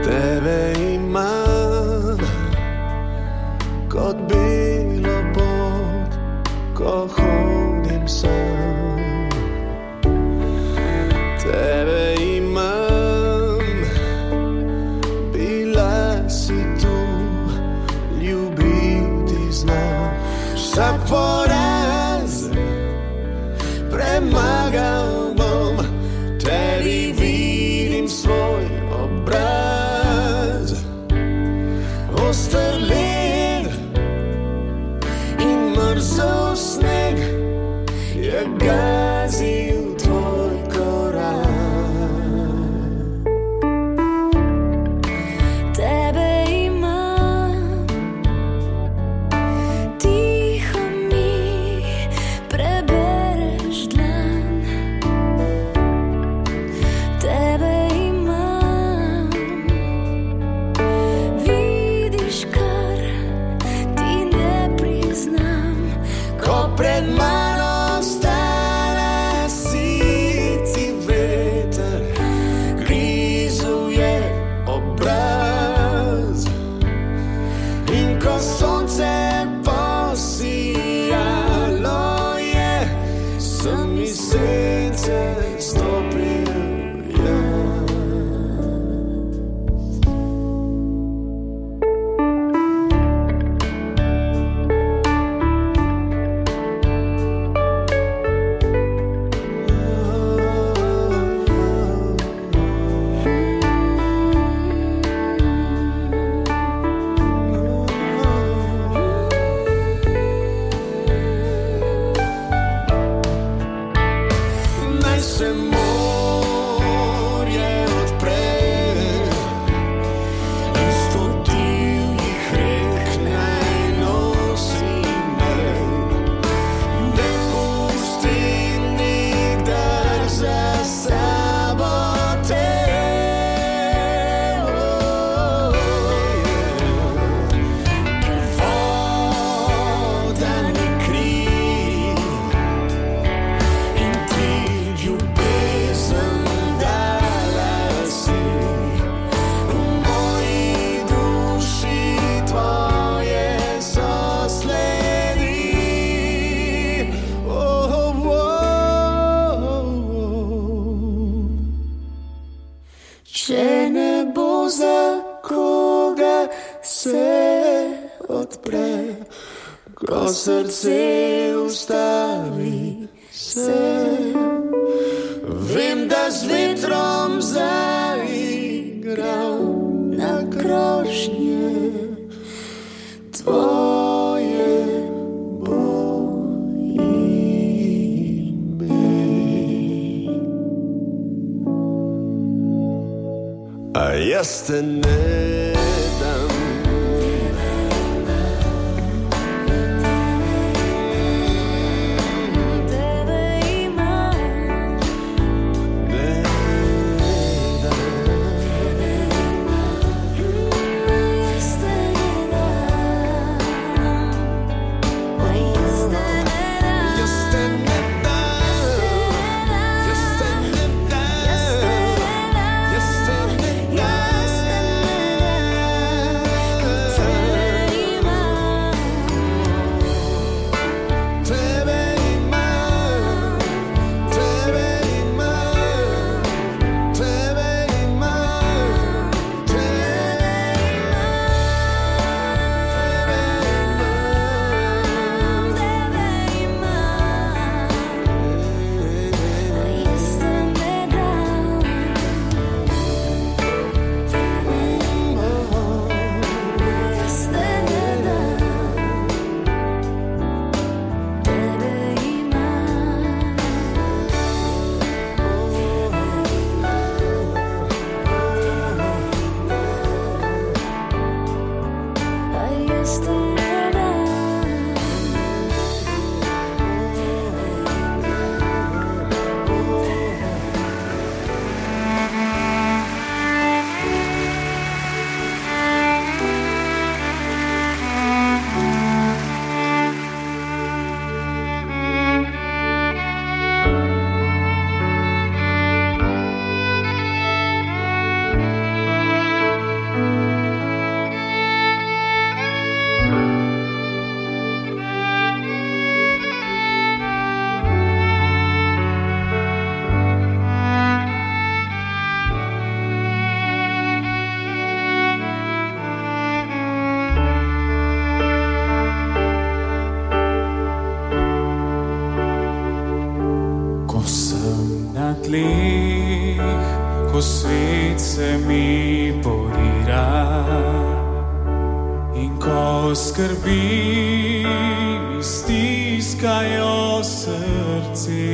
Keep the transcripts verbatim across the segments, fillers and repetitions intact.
Tebe imam kod bilo pod ko hodim sam. Tebe imam, bila si tu, ljubiti znam. Sa poraz premagao bom, tebi vidim svoj obraz. Ostrljen i mrzo sneg je gazi u tvoj korak. Tebe imam, tiho mi prebereš dlan. Tebe imam, vidiš kar ti ne priznam. Ko pred mano stara siti vetar, grizuje obraz. In ko sonce posijalo je, sam iz sence stopil jaz. Naj se morje odpre, isto divjih rek naj nosi me. Ne pusti nikdar za sabo te. Voda mi kri in ti ljubezen dala si. V moji duši tvoje sosledi. Oh, oh, oh. Če ne bo za koga se odpre, ko srce ustavi se. Vem, da z vetrom zaigral na krošnje tvoje bo ime. A jaz te ne dam. Tebe imam, Ne dam. jaz te ne dam. Jaz te ne dam. Jaz te ne dam. Jaz te ne dam. Jaz te ne dam. ko svet se mi podira in ko skrbi mi stiskajo srce.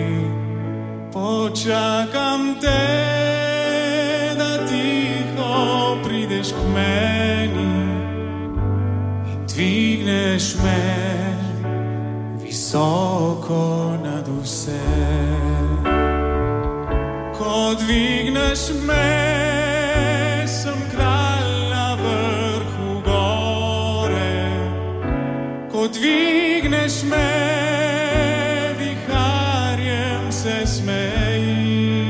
Počakam te, da tiho prideš k meni in dvigneš me visoko nad vse. Ko dvigneš me, sem kralj na vrhu gore. Ko dvigneš me, viharjem se smejim.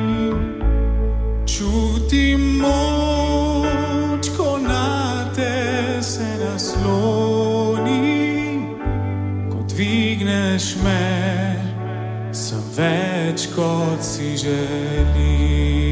Čutim moč, ko na te se naslonim. Ko dvigneš me, sem več, kot si želim.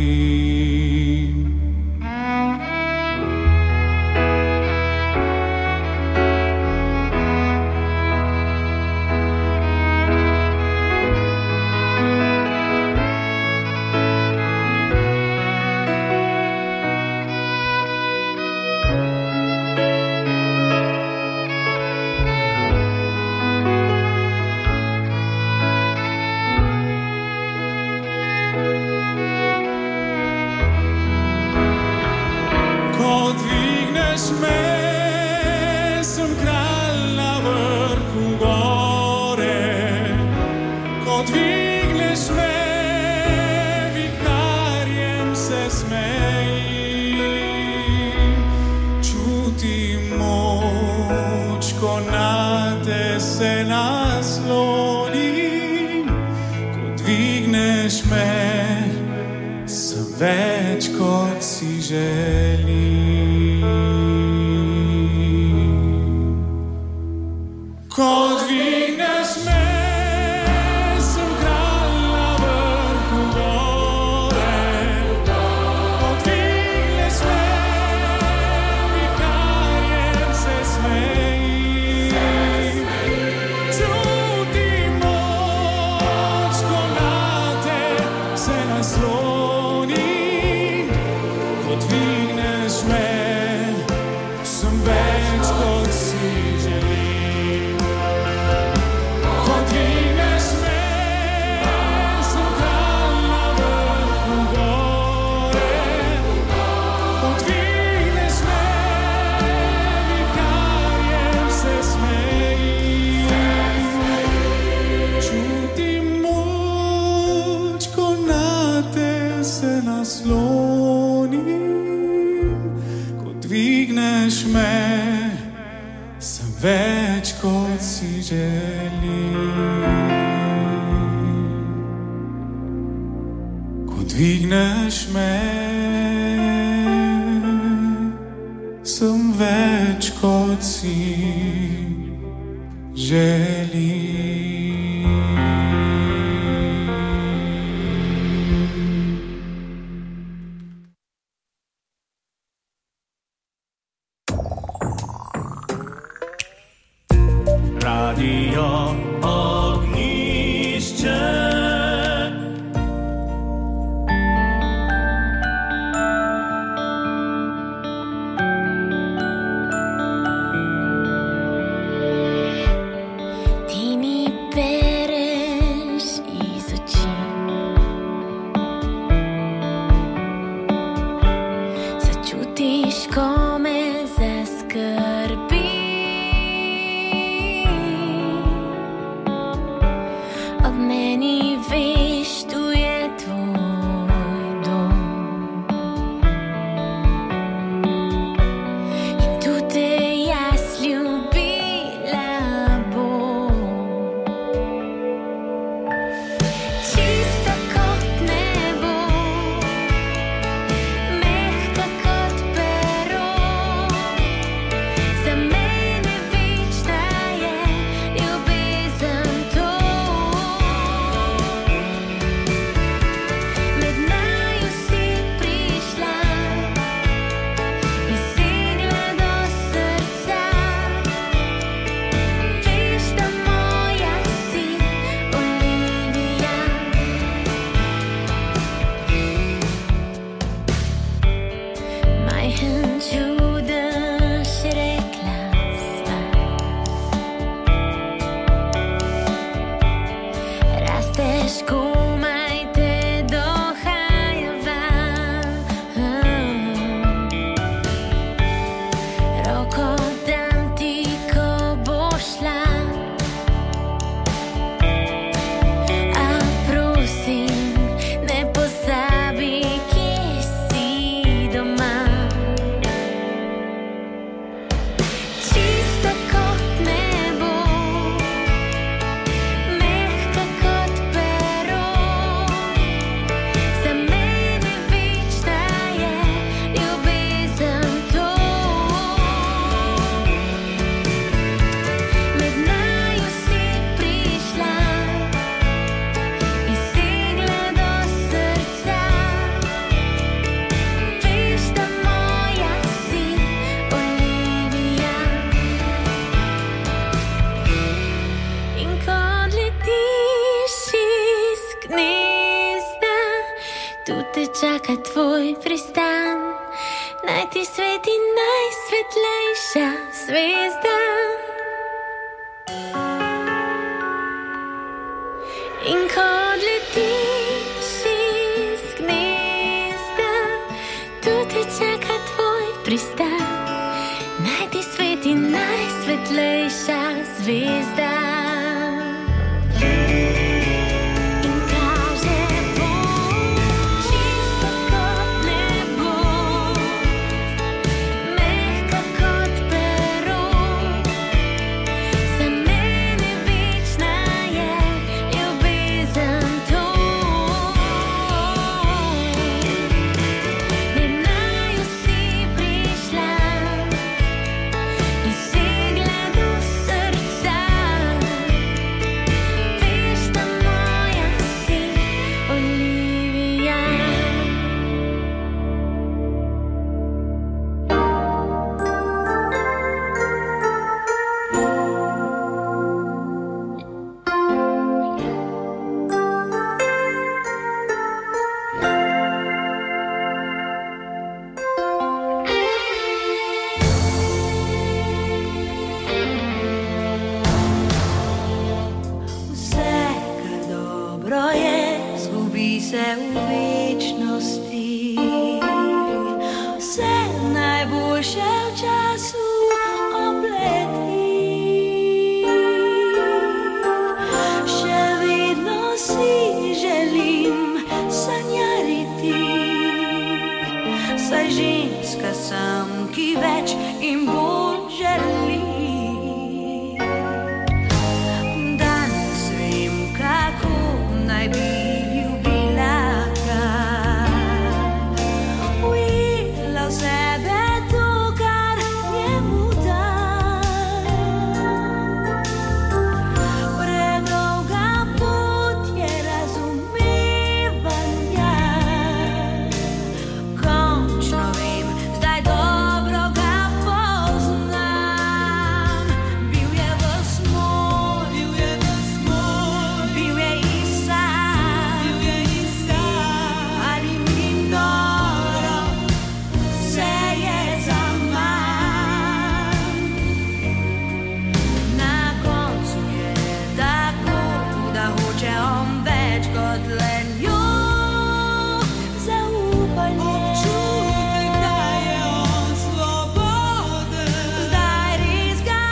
Več, kot si želim. Ko dvigneš me, sem kralj na vrhu gore. Ko dvigneš me, viharjem se smejim. Čutim moč, ko na te se naslonim. Dvigneš me, sem več, kot si želim. Ko dvigneš me, sem kralj na vrhu gore. Ko dvigneš me, viharjem se smejim. Čutim moč, ko na te se naslonim. Dvigneš me, sem več, kot si želim. Ko dvigneš me, sem več, kot si želim. Pero ti sveti najsvetlejša zvezda. In ko odletiš iz gnezda, tu te čaka tvoj pristan. Naj ti sveti najsvetlejša zvezda. In kaže pot čisto kot nebo, mehka kot pero. Za mene večna je ljubezen to. Ne naju si prišla in segla do srca. Veš, da moja si Olivija. Vse, kar dobro je, zgubi se v večnosti. Vse najboljše v času obleti. Še vedno si želim sanjariti, saj ženska sem, ki več in bolj želi. Danes vem, kako naj bi ljubila ga. Ujela v sebe to, kar njemu dam. Predolga pot je razumevanja. Končno vem, zdaj dobro ga poznam. Bil je ves moj, bil je ves moj, bil je i sam, bil je i sam. Ali mi noro, vse je zaman. Na koncu je tako, da hoče on več kot le njo. Zaupanje, občutek, da je on svoboden. Zdaj res ga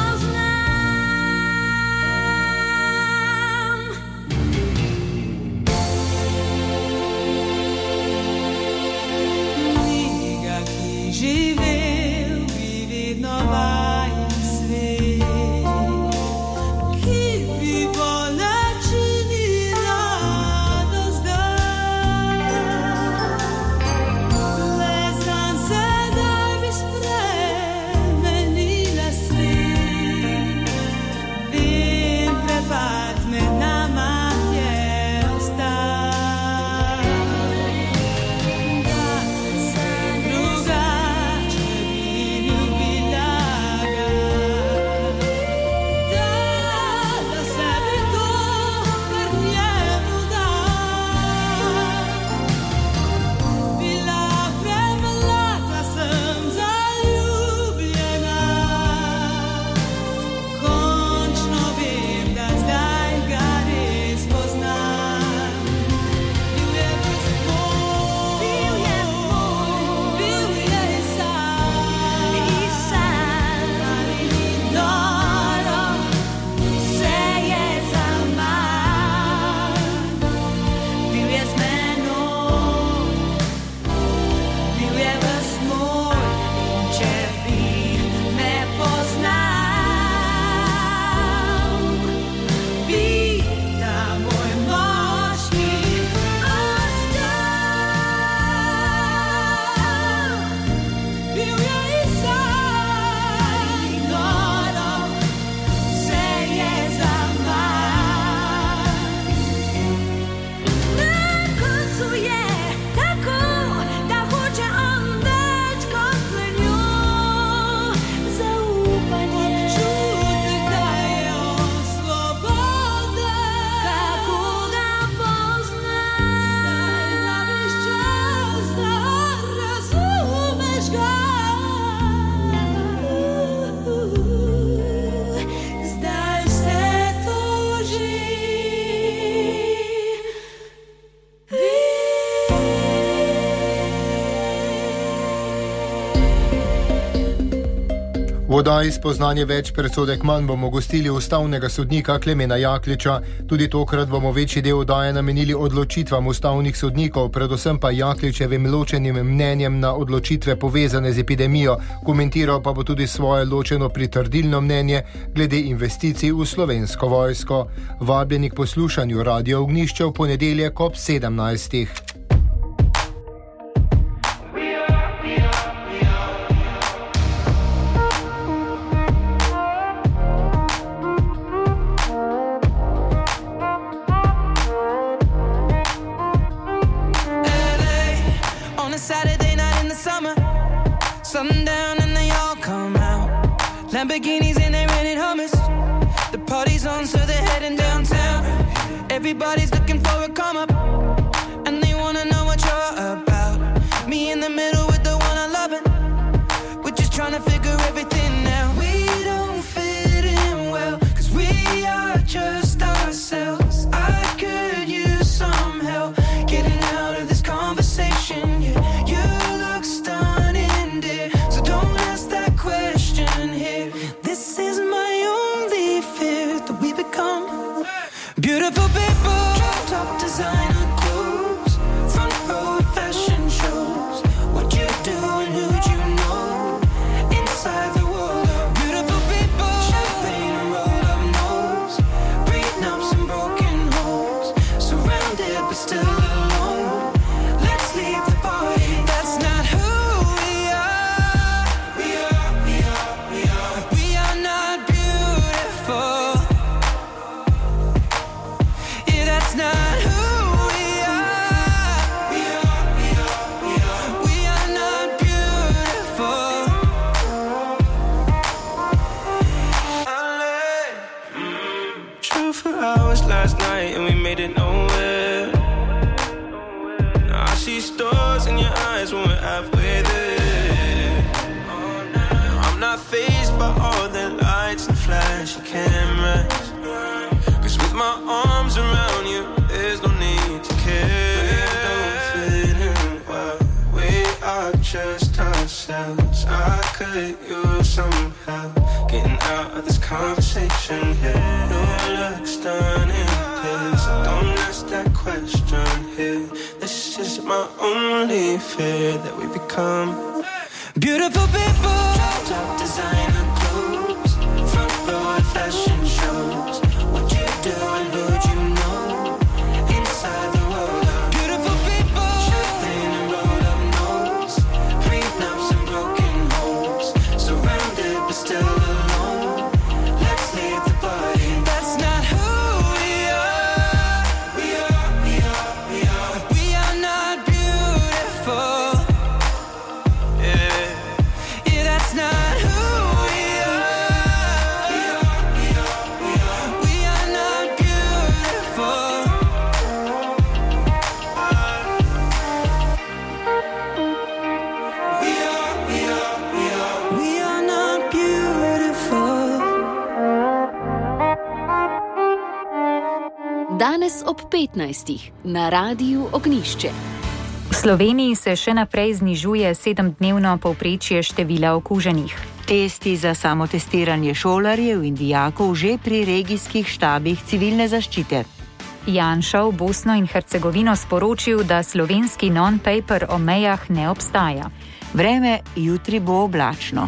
poznam. Knjiga, ki živel, bi vedno vajen svet, ki bi bolečinila do zdaj. Le sam sedaj bi spremenila svet. Vem, prepad med nama je ostal. Da se drugače bi ljubila V oddaji Spoznanje več, predsodek manj bomo gostili ustavnega sodnika Klemena Jakliča. Tudi tokrat bomo večji del oddaje namenili odločitvam ustavnih sodnikov, predvsem pa Jakličevim ločenim mnenjem na odločitve povezane z epidemijo. Komentiral pa bo tudi svoje ločeno pritrdilno mnenje glede investicij v Slovensko vojsko. Vabljeni k poslušanju Radio Ognjišče v ponedeljek ob sedemnajstih. Lamborghinis and they rented hummus. The party's on, so they're heading downtown. Everybody's looking for a come up, and they wanna know what you're about. Me in the middle with the one I love it. We're just trying to figure everything out. We don't fit in well, cause we are just ourselves. I could use some help getting out of this conversation. Yeah, you look stunning, dear, so don't ask that question here. This is my only fear, that we become beautiful people. Top designer clothes, front row fashion shows. What you do and who'd you know? Inside the world of beautiful people. Champagne and rolled up nose, prenups and broken homes. Surrounded but still alone. Let's leave the party. That's not who we are. We are, we are, we are. We are not beautiful. Yeah, that's not who we are. We are, we are, we are. We are not beautiful. I drove for hours last night and we made it nowhere. Now I see stars in your eyes when we're halfway there. Now I'm not fazed by all the lights and flashy cameras, cause with my arms around you, there's no need to care. We don't fit in well, we are just ourselves. I could use some help getting out of this conversation here. You look stunning, please, so don't ask that question here. This is my only fear, that we become beautiful people. Top designer clothes, front row fashion shows. What you do and who'd you know? Inside the world of beautiful people. Champagne and rolled up nose, prenups and broken homes. Surrounded but still alone. Let's leave the party. That's not who we are. We are, we are, we are. We are not beautiful. Yeah, yeah, that's not who we are. We are, we are, we are. We are not beautiful. We are, we are, we are. We are not beautiful. Danes ob petnajstih na Radiu Ognjišče. V Sloveniji se še naprej znižuje sedemdnevno povprečje števila okuženih. Testi za samotestiranje šolarjev in dijakov že pri regijskih štabih civilne zaščite. Janša v Bosno in Hercegovino sporočil, da slovenski non-paper o mejah ne obstaja. Vreme jutri bo oblačno.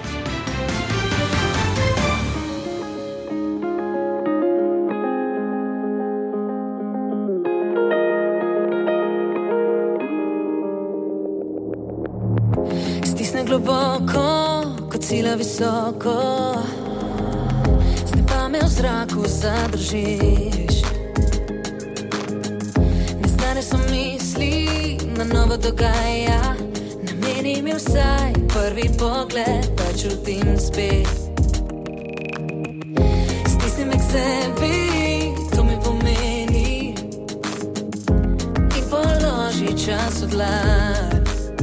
Stisne globoko, kot sila visoko. Z neba me v zraku zadržiš. Neznane so misli, na novo dogaja. Nameni mi vsaj prvi pogled, da čutim spet. Stisni me k sebi, to mi pomeni. In položi čas v dlan.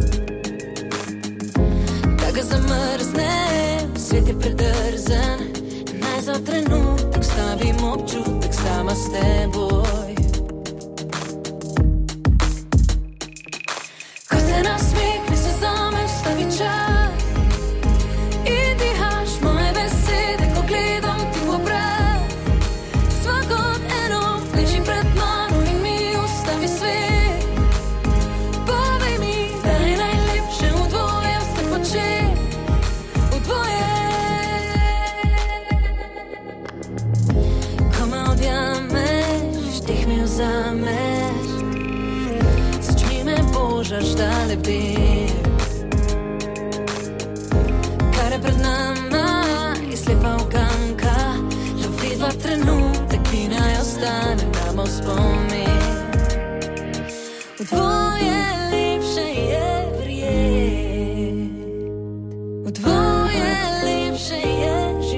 Da ga zamrznem, svet je predrzen. Naj za trenutek stavim občutek sama s teboj. Ko se nasmehne, se zame vstavi čas in dihaš nebes. Kar je pred nama, je slepa uganka, loviva trenutek, ki naj ostane nama v spomin. V tvoje lepše je verjet, v tvoje lepše je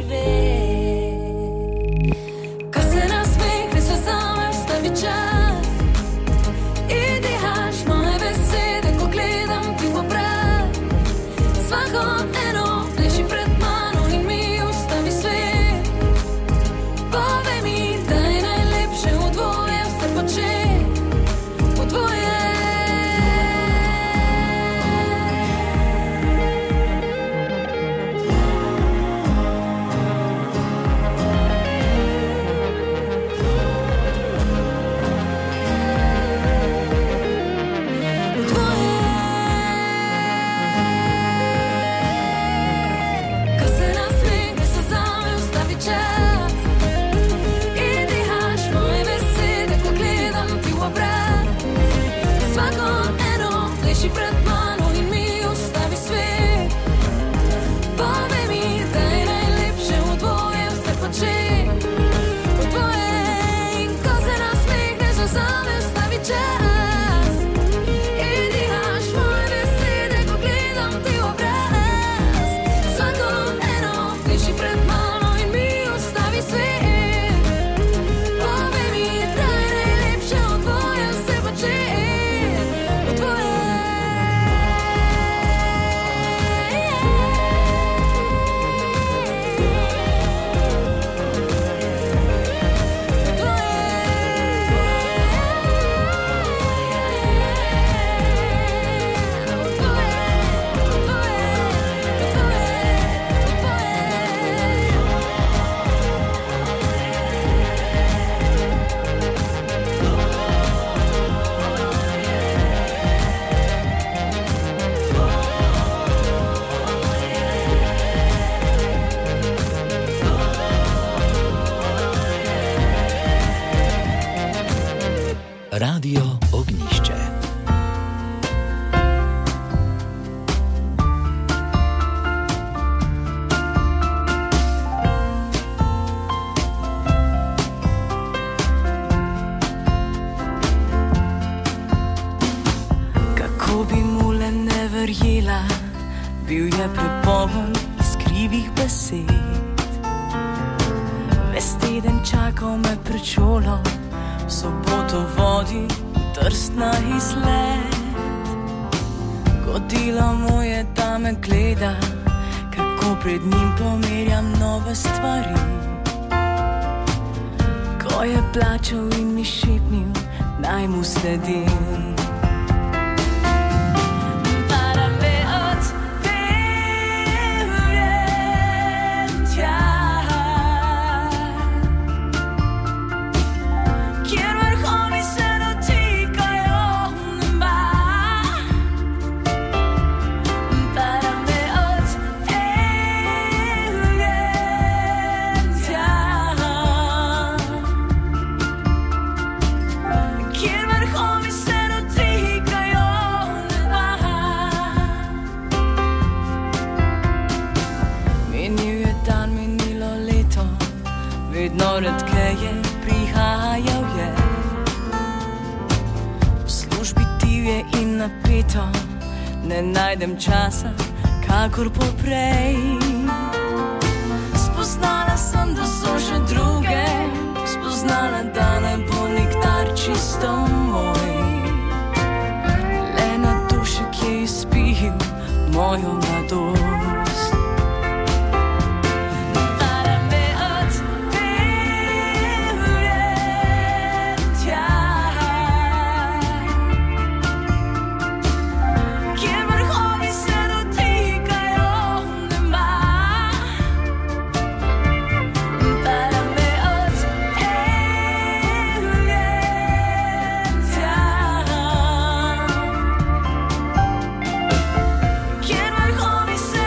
živet. Ko se nasmehne, se zame vstavi čas in dihaš moje besede, ko gledam ti v obraz. Svako eno pleši pred mano in mi ustavi svet. Povej mi, da je najlepše v dvoje vse počet, v dvoje. Ko se nasmehne, se zame ustavi čas in dihaš moje besede, ko gledam ti v obraz. Svako eno pleši pred mano in mi ustavi svet. Povej mi, da je najlepše v dvoje vse počet, v dvoje. In ko se nasmehne, se zame ustavi čas in dihaš moje besede, ko gledam ti v obraz. Svako eno pleši pred mano in mi ustavi svet. Povej mi, da je najlepše v dvoje vse počet, v dvoje. Radio Ognišče. Kako bi mu le ne verjela, bil je prepoln iskrivih besed. Ves teden čakal me pred šolo, v soboto vodi Trst na izlet. Godila mu je, da me gleda, kako pred njim pomerjam nove stvari. Ko je plačal in mi šepnil, naj mu sledim. Para me odpeljem tja, kjer vrhovi se dotikajo neba. Para me odpeljem tja, kjer vrhovi se dotikajo neba. Minil je dan, minilo leto, vedno redkeje prihajal je. V službi divje in napeto, ne najdem časa, kakor poprej. Spoznala sem, da so še druge, spoznala, da ne bo nikdar čisto moj. Le na dušek je izpil mojo mladost. Para me odpeljem tja, kjer vrhovi se dotikajo neba. Para me odpeljem tja, kjer vrhovi se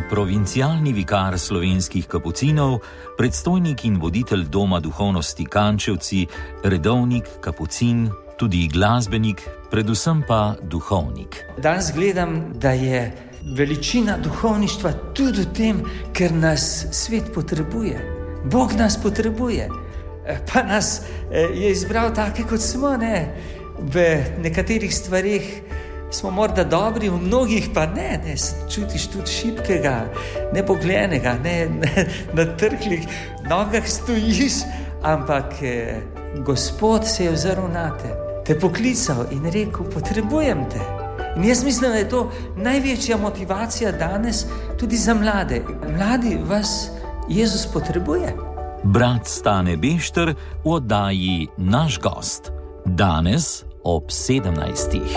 provincialni vikar slovenskih kapucinov, predstojnik in voditelj Doma duhovnosti Kančevci, redovnik, kapucin, tudi glasbenik, predvsem pa duhovnik. Danes gledam, da je veličina duhovništva tudi v tem, ker nas svet potrebuje. Bog nas potrebuje, pa nas je izbral take, kot smo, ne? V nekaterih stvarih smo morda dobri, v mnogih pa ne, ne, čutiš tudi šibkega, nepogljenega, ne, ne, na trhlih nogah stojiš, ampak eh, Gospod se je ozrl nate, te poklical in rekel, potrebujem te. In jaz mislim, da je to največja motivacija danes tudi za mlade. Mladi, vas Jezus potrebuje. Brat Stane Bešter v oddaji Naš gost. Danes ob sedemnajstih.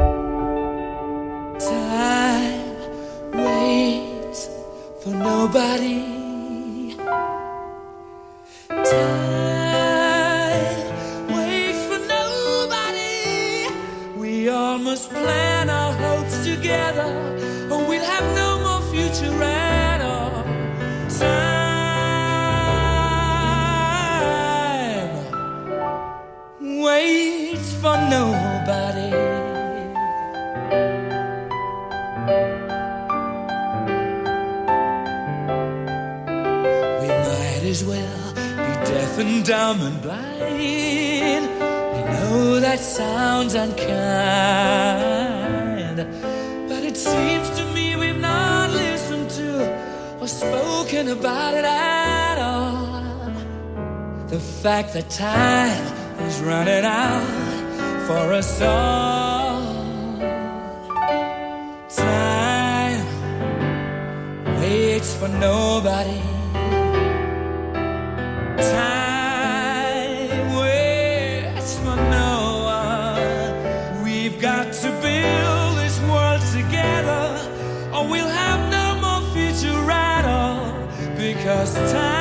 Time waits for nobody. Time waits for nobody. We all must plan our hopes together, or we'll have no more future at all. Time waits for nobody. As well be deaf and dumb and blind. I know that sounds unkind, but it seems to me we've not listened to or spoken about it at all. The fact that time is running out for us all. Time waits for nobody. Time waits for no one. We've got to build this world together, or we'll have no more future at all. Because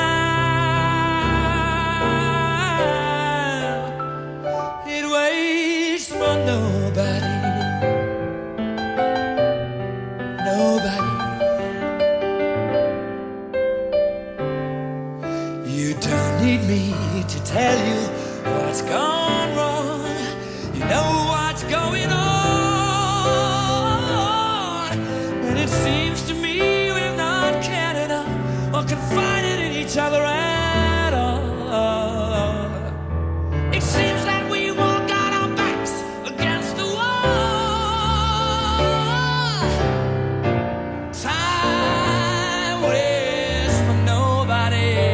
time, it waits for nobody. Nobody. Need me to tell you what's gone wrong. You know what's going on, and it seems to me we've not cared enough or confided in each other at all. It seems that we all got our backs against the wall. Time waits for nobody.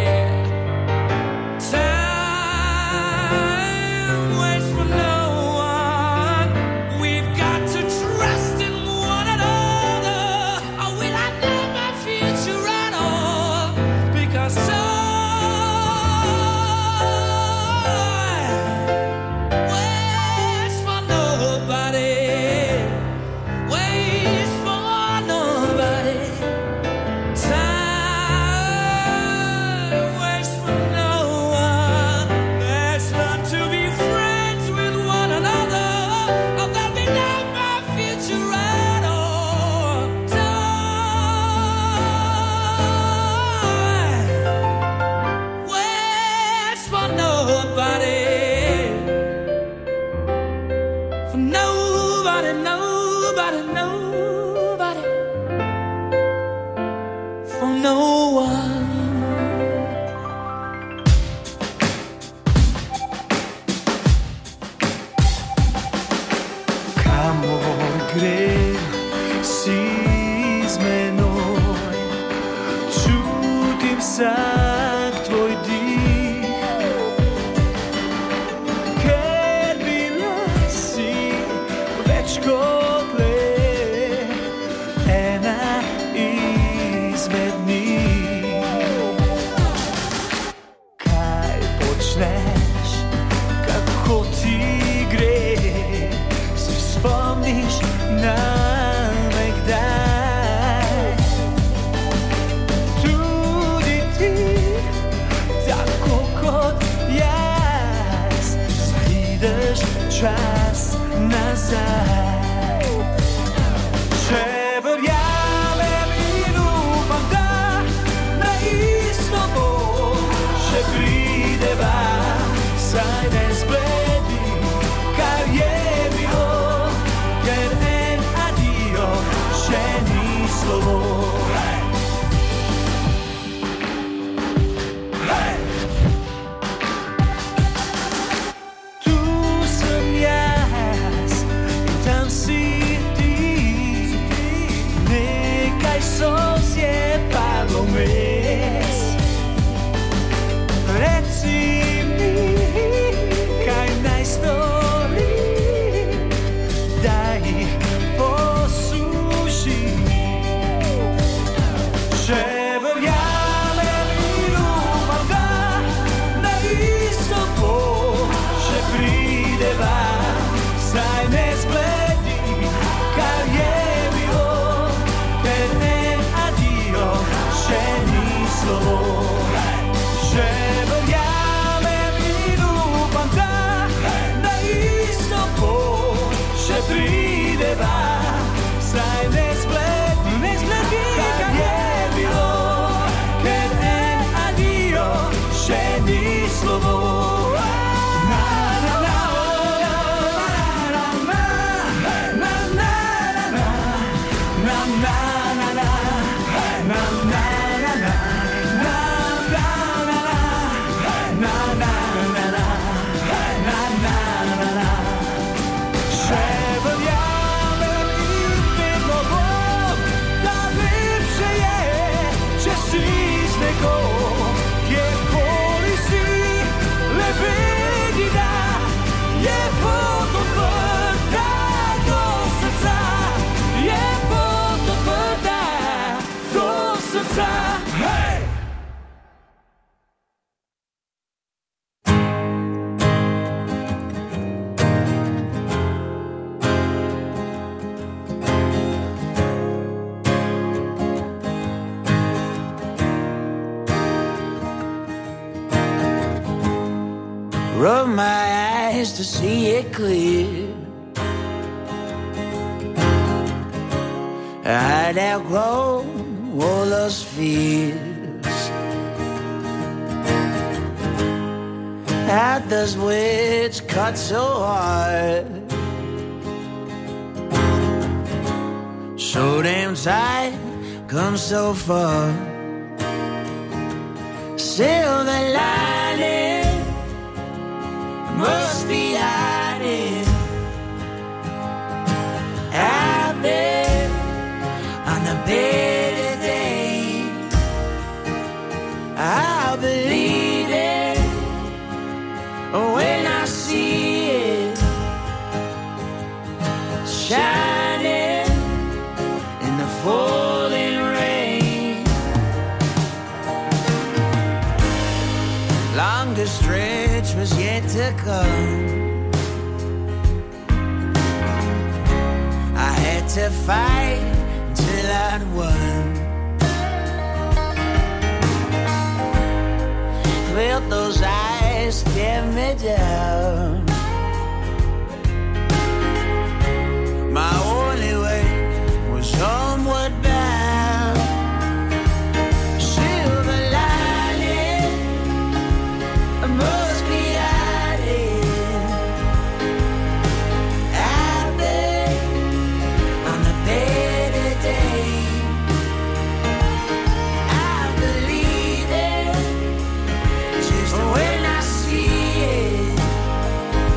Čas nazaj. Če verjamem in upam prideva, saj ne zbledi, kar je bilo, ker en adijo še ni slovo. Tu sem jaz in tam si ti, nekaj solz je padlo vmes. Reci mi, kaj naj storim, da jih posušim. Še verjamem in upam, da na isto pot še prideva, saj ne zbledi, kar je bilo, ker en adijo še ni slovo. Še verjamem in upam, da na isto pot še prideva, saj ne zbledi, ne zbledi, kar je bilo, ker en adijo še ni slovo. Na, na, na, na, na, na, na, na, na, na, na, na, na, na, na, še verjamem in vedno bom, da lepše je, če si z nekom, kjerkoli si, le vedi, da je pot odprta do srca, je pot odprta do srca. Hej! Rub my eyes to see it clear. I'd outgrown all those fears. Had those words cut so hard, so damn tight, come so far. Silver lining must be hiding out there on the better day. I'll believe it when I see it shining in the falling rain. Longer stretch was yet to come. I had to fight till I'd won. Felt those eyes stare me down. My only way was homeward bound. Silver lining must be hiding out there on the better day. I believe it just when I see it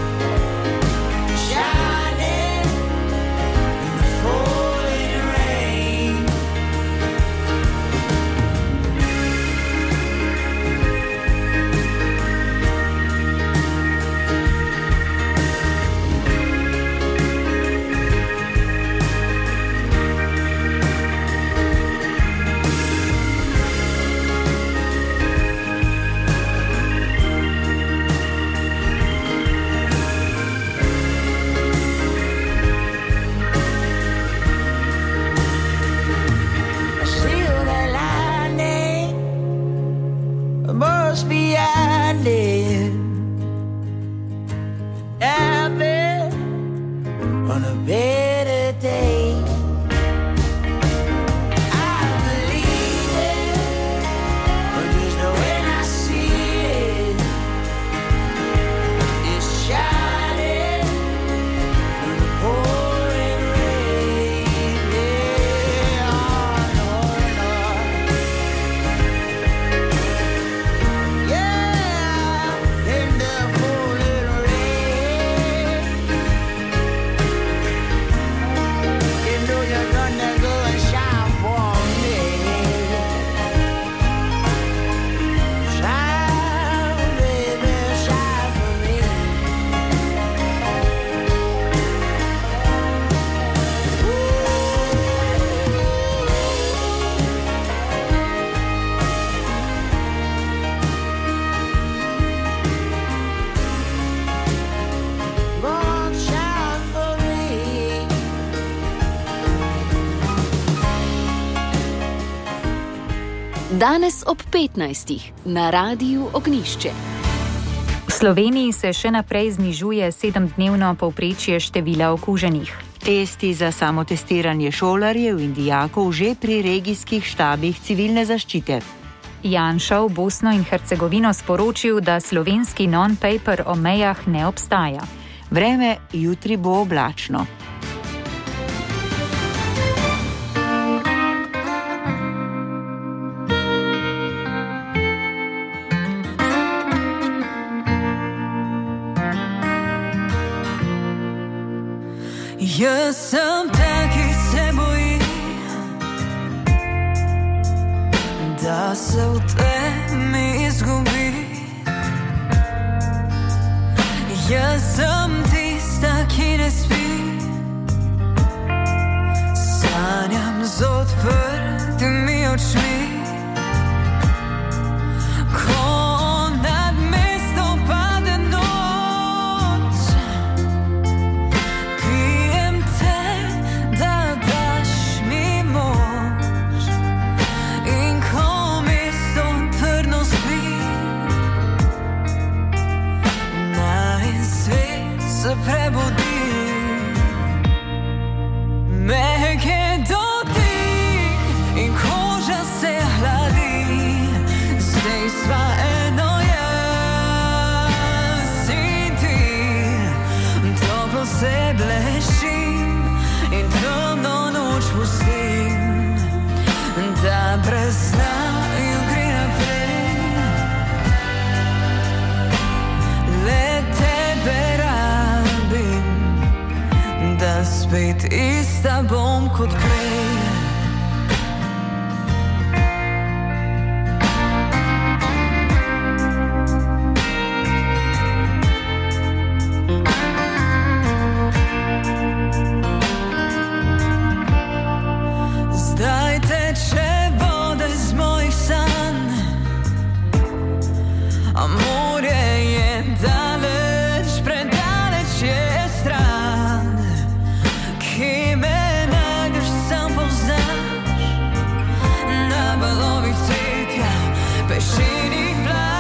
Danes ob petnajstih na Radiu Ognišče. V Sloveniji se še naprej znižuje sedemdnevno povprečje števila okuženih. Testi za samotestiranje šolarjev in dijakov že pri regijskih štabih civilne zaščite. Janša v Bosno in Hercegovino sporočil, da slovenski non-paper o mejah ne obstaja. Vreme jutri bo oblačno. Jaz sem ta, ki se boji, da se v temi izgubi. Jaz sem tista, ki ne spi, sanjam z odprtimi očmi. Ko nad mesto pade noč, pijem te, da daš mi moč. In ko mesto trdno spi, naj svet se prebudi. Mehek je dotik in koža se hladi. Zdaj sva eno jaz in ti. Toplo se blešim in temno noč pustim, da brez naju gre naprej. Le tebe rabim, da spet ista bom kot prej. Zdaj teče voda z mojih sanj, a morje je daleč, predaleč je stran. Ki me najdeš, sam poznaš, na valovih cvetja, pešenih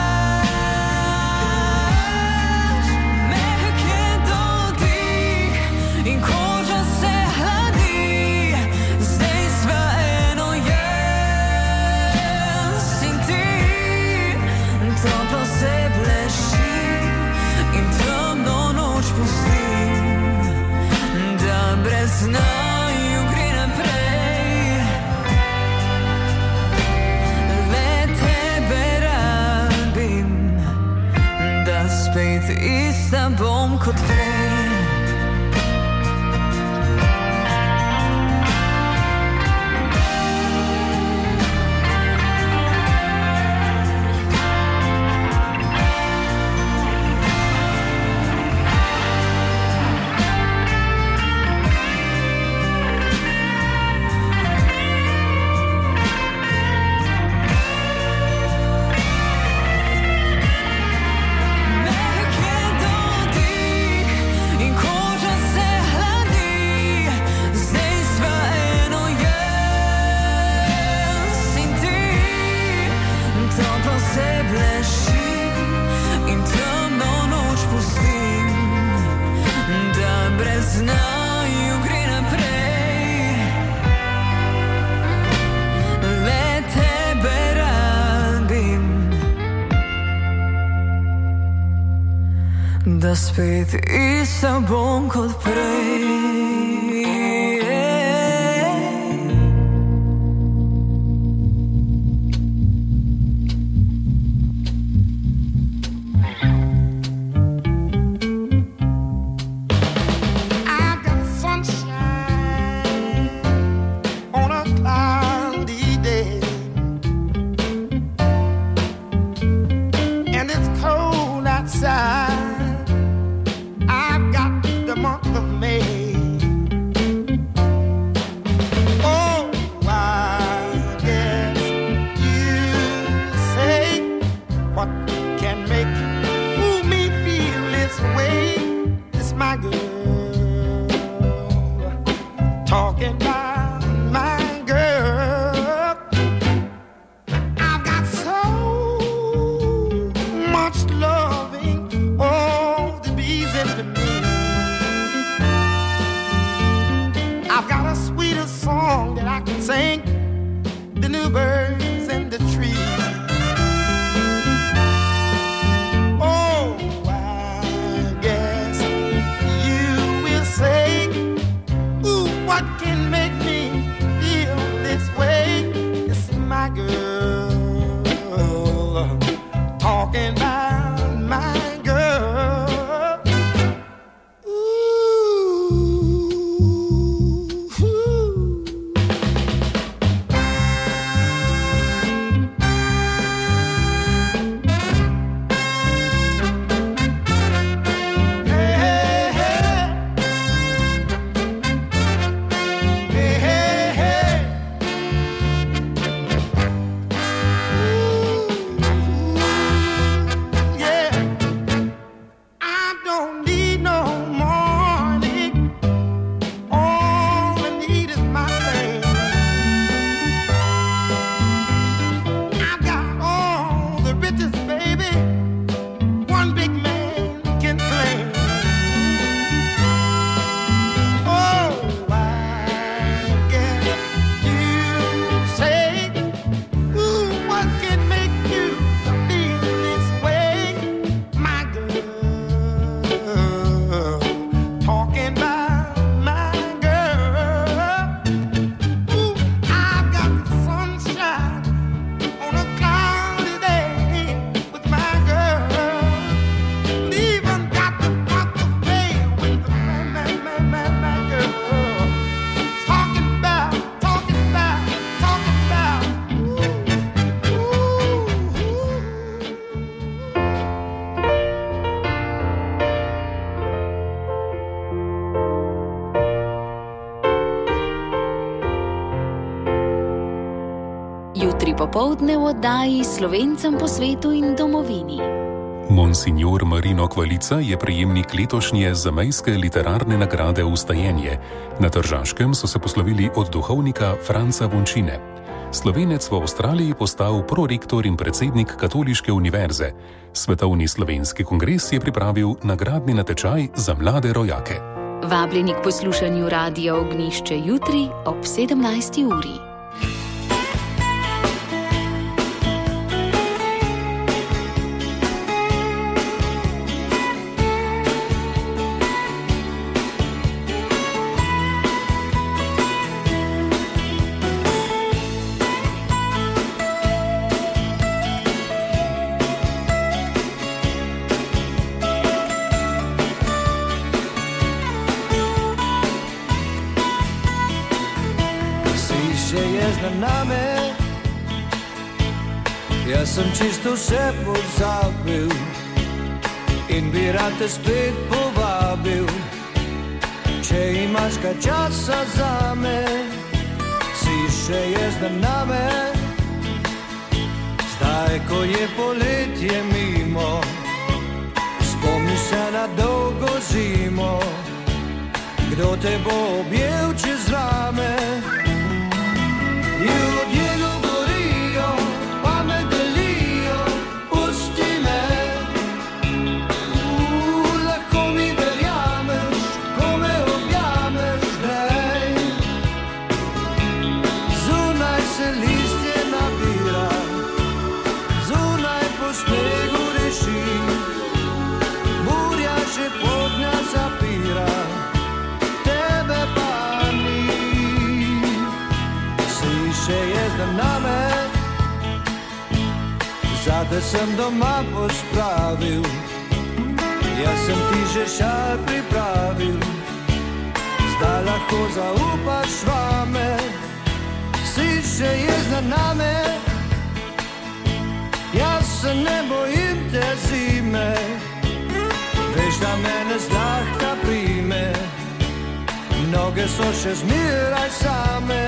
vlaž. Mehek je dodik in koža se hladi. Zdaj sva eno jaz in ti. Toplo se blešim in temno noč pustim, da brez naju gre naprej. Le tebe rabim, da spet ista bom kot prej. Mehek je dodik in koža se hladi. Zdaj sva eno jaz in ti. Toplo se blešim in temno noč pustim, da brez naju gre naprej. Le tebe rabim, da spet ista bom kot prej. I've got sunshine on a cloudy day, and it's cold outside. I've got the month of May. jutri popoldne v oddaji Slovencem po svetu in domovini. Monsignor Marino Kvalica je prejemnik letošnje zamejske literarne nagrade Vstajenje. Na Tržaškem so se poslovili od duhovnika Franca Vončine. Slovenec v Avstraliji postal prorektor in predsednik Katoliške univerze. Svetovni slovenski kongres je pripravil nagradni natečaj za mlade rojake. Vabljeni k poslušanju Radia Ognjišče jutri ob sedemnajsti uri. Name. Jaz sem čisto vse pozabil in bi rad te spet povabil. Če imaš kaj časa zame, si še jezden name. Zdaj, ko je poletje mimo, spomni se na dolgo zimo. Kdo te bo objel čez rame? Ljudje govorijo, pa me delijo, pusti me. Uh, lahko mi verjameš, ko me objameš, dej. Zunaj se listje nabira, zunaj po snegu reši, burja že podnja zapira, tebe pa še jezden name. Zate sem doma pospravil, jaz sem ti že šal pripravil. Zdaj lahko zaupaš vame, si še jezden name. Jaz se ne bojim te zime, veš, da mene zlahka prime. Noge so še zmeraj same.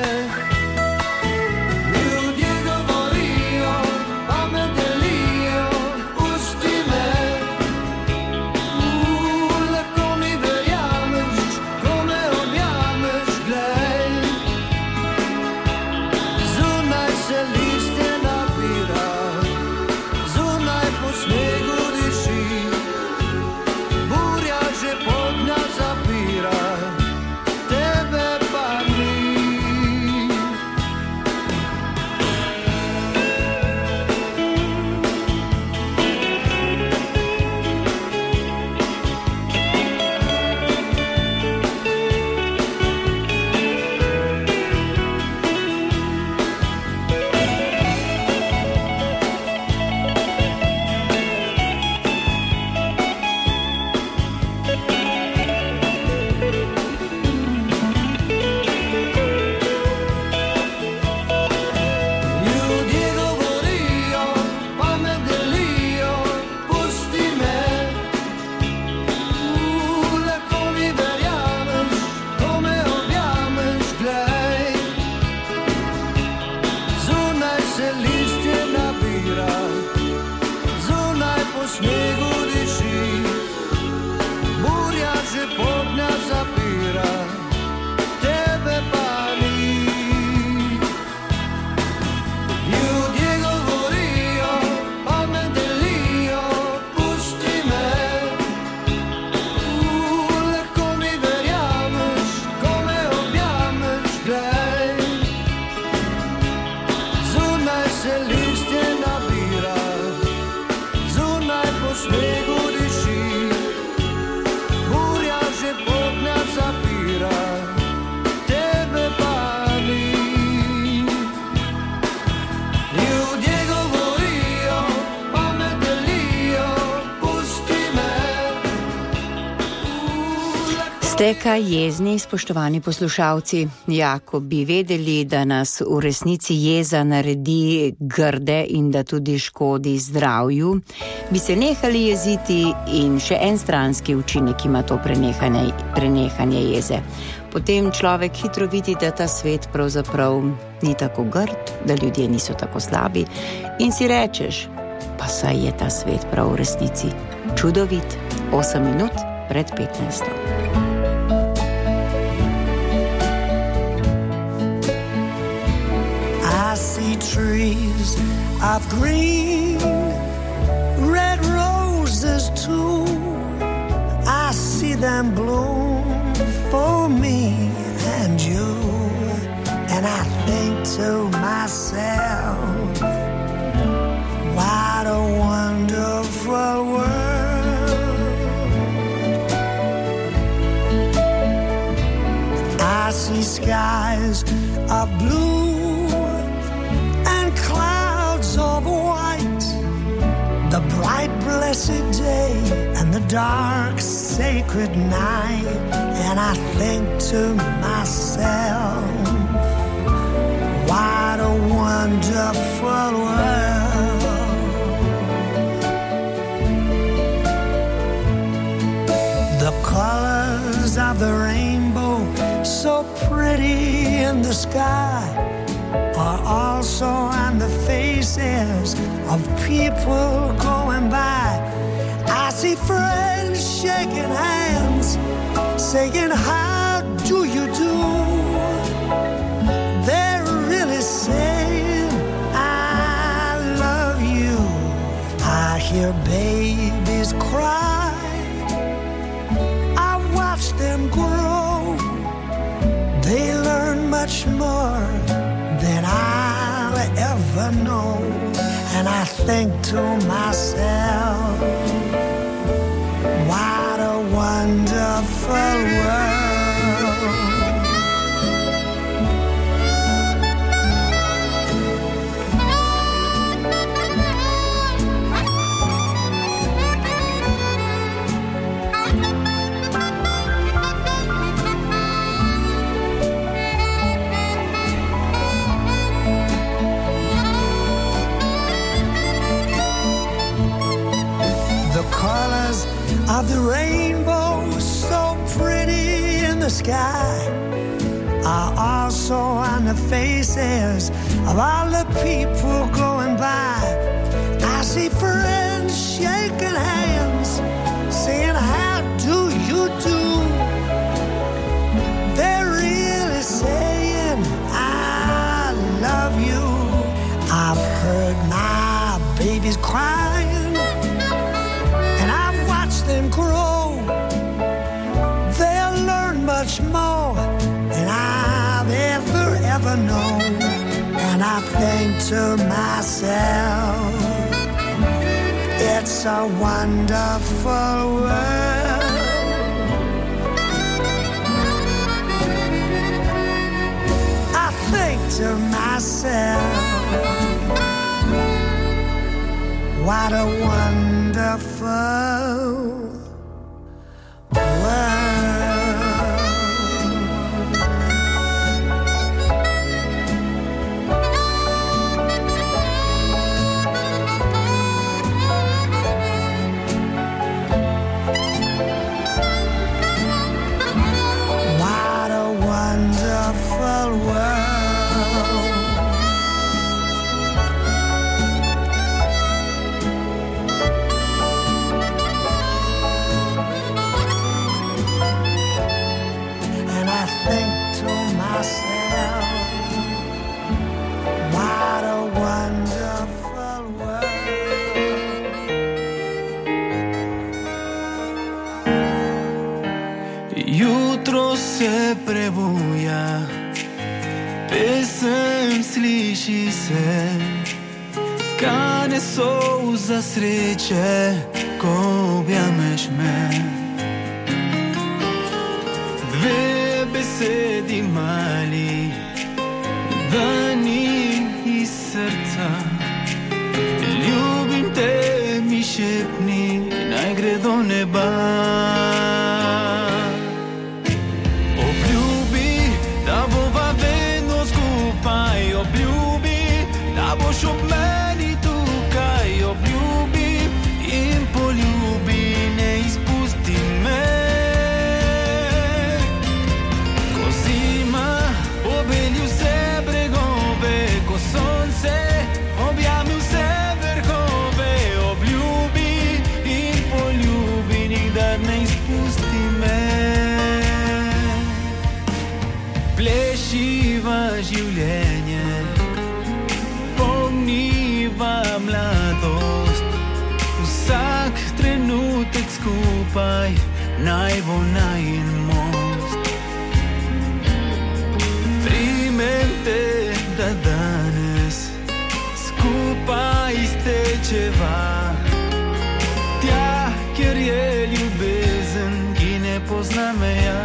Ste kaj jezni, spoštovani poslušalci? Ja, ko bi vedeli, da nas v resnici jeza naredi grde in da tudi škodi zdravju, bi se nehali jeziti in še en stranski učinek ima to prenehanje, prenehanje jeze. Potem človek hitro vidi, da ta svet pravzaprav ni tako grd, da ljudje niso tako slabi in si rečeš, pa saj je ta svet prav v resnici čudovit. osem minut pred petnajsto. I see trees of green, red roses too. I see them bloom for me and you. And I think to myself, what a wonderful world. I see skies of blue, clouds of white, the bright blessed day and the dark sacred night. And I think to myself, what a wonderful world. The colors of the rainbow, so pretty in the sky, are also on the faces of people going by. I see friends shaking hands, saying, how do you do? They're really saying, I love you. I hear babies cry, I watch them grow. They learn much more than I'll ever know. And I think to myself, what a wonderful world. Of the rainbow, so pretty in the sky, are also on the faces of all the people going by. I see friends shaking hands, saying, how do you do? They're really saying, I love you. I've heard my babies crying, them grow. They'll learn much more than I've ever, ever known. And I think to myself, it's a wonderful world. I think to myself, what a wonderful prebuja, pesem sliši se, kane solza sreče, ko objameš me. Dve besedi mali, dani iz srca, ljubim te, mi šepni, naj gre do neba. življenje, pomniva mladost. Vsak trenutek skupaj naj bo najin most. Primem te, da danes skupaj iztečeva tja, kjer je ljubezen, ki ne pozna meja.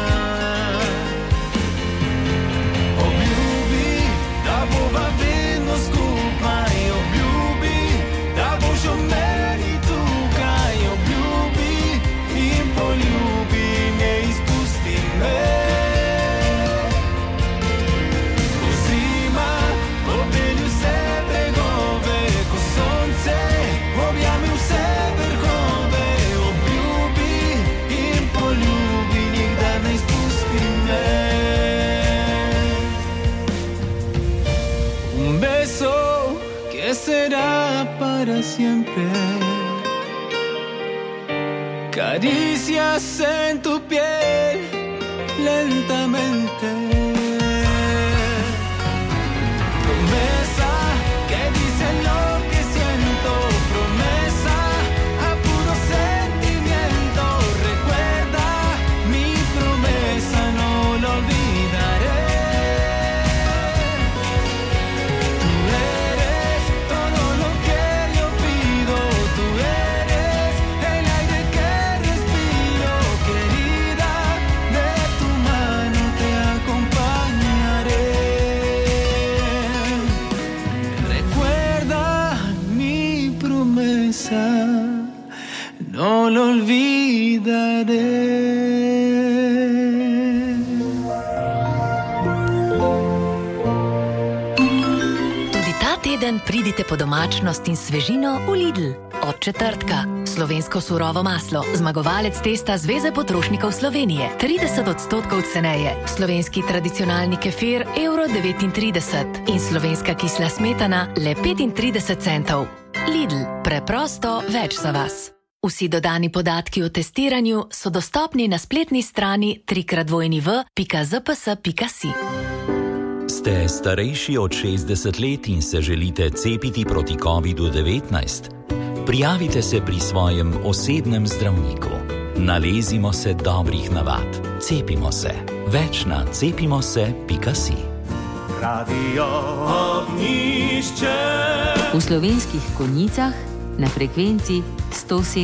Obljubi, da bova vedno skupaj, obljubi, da boš o meni tukaj, obljubi in poljubi, ne izpusti me. Ko zima popelje vse bregove, ko sonce objame vse vrhove, obljubi in poljubi, nikdar ne izpusti me. Un beso que será para siempre, caricias en tu piel lentamente. Promesa que dice lo que siento, promesa a puro sentimiento. Recuerda mi promesa, no la olvidaré. Tú eres todo lo que yo pido, tú eres el aire que respiro, querida, de tu mano te acompañaré. Recuerda mi promesa, no lo olvidaré. Tudi ta teden pridite po domačnost in svežino v Lidl. Od četrtka. Slovensko surovo maslo, zmagovalec testa Zveze potrošnikov Slovenije. trideset odstotkov ceneje. Slovenski tradicionalni kefir evro devetintrideset in slovenska kisla smetana le petintrideset centov. Lidl, preprosto več za vas. Vsi dodani podatki o testiranju so dostopni na spletni strani trikrat dvojni v pika zps pika si. Ste starejši od šestdeset let in se želite cepiti proti kovidu devetnajst? Prijavite se pri svojem osebnem zdravniku. Nalezimo se dobrih navad. Cepimo se. Več na cepimo se pika si. Radio Ognjišče. V Slovenskih Konjicah na frekvenci sto sedem.